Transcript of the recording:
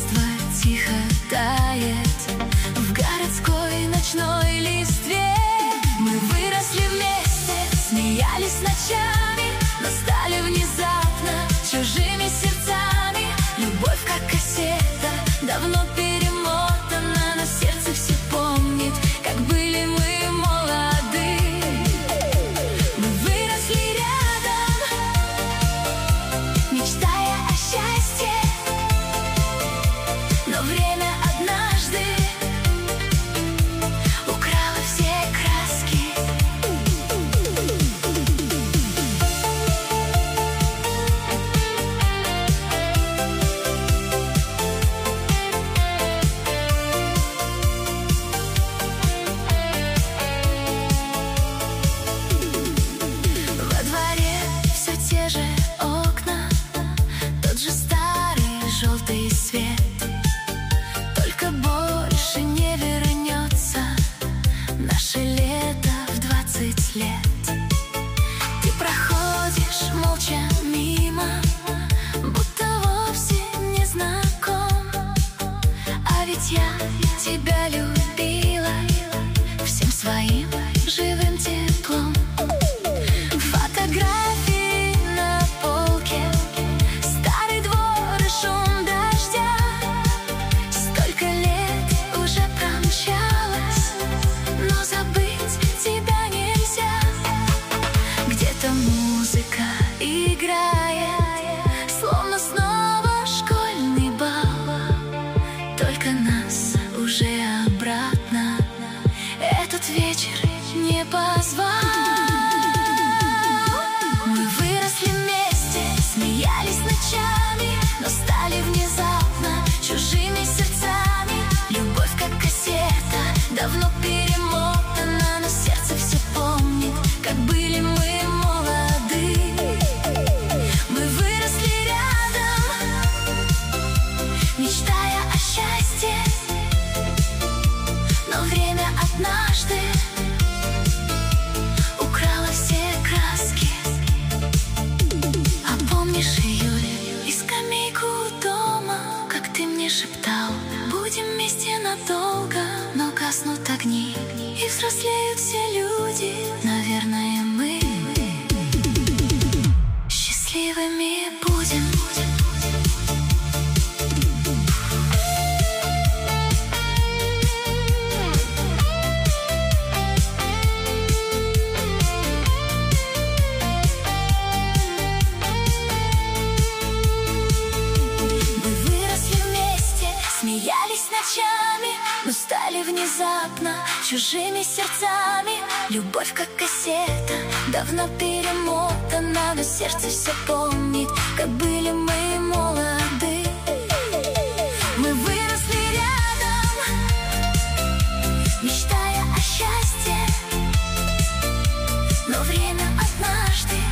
детство тихо тает в городской ночной листве. Мы выросли вместе, смеялись ночами, но стали внезапно чужими сердцами. Любовь как кассета, давно перемотана, но сердце все помнит, как были мы молоды. Мы выросли рядом, мечтая о счастье, но время однажды украло все краски. Во дворе все те же окна, тот же старый желтый свет. Только больше не вернется наше лето в 20 лет. Ты проходишь молча мимо, будто вовсе не знаком. А ведь я тебя любила всем своим живым теплом. Фотографии на полке, старый двор и шум дождя. Столько лет уже промчалось, но забыть тебя нельзя. Где-то музыка играет, словно снова школьный бал. Только нас уже обратно этот вечер не позвал. Мы выросли вместе, смеялись ночами, но стали внезапно чужими сердцами. Любовь как кассета, давно перемотана, но сердце все помнит, как были мы молоды. Мы выросли рядом, мечтая о счастье, но время однажды украло все краски. А помнишь июль и скамейку дома, как ты мне шептал: будем вместе надолго. Но гаснут огни и взрослеют все люди. Наверное, мы счастливыми будем. Смеялись ночами, но стали внезапно чужими сердцами. Любовь как кассета, давно перемотана, но сердце все помнит, как были мы молоды. Мы выросли рядом, мечтая о счастье, но время однажды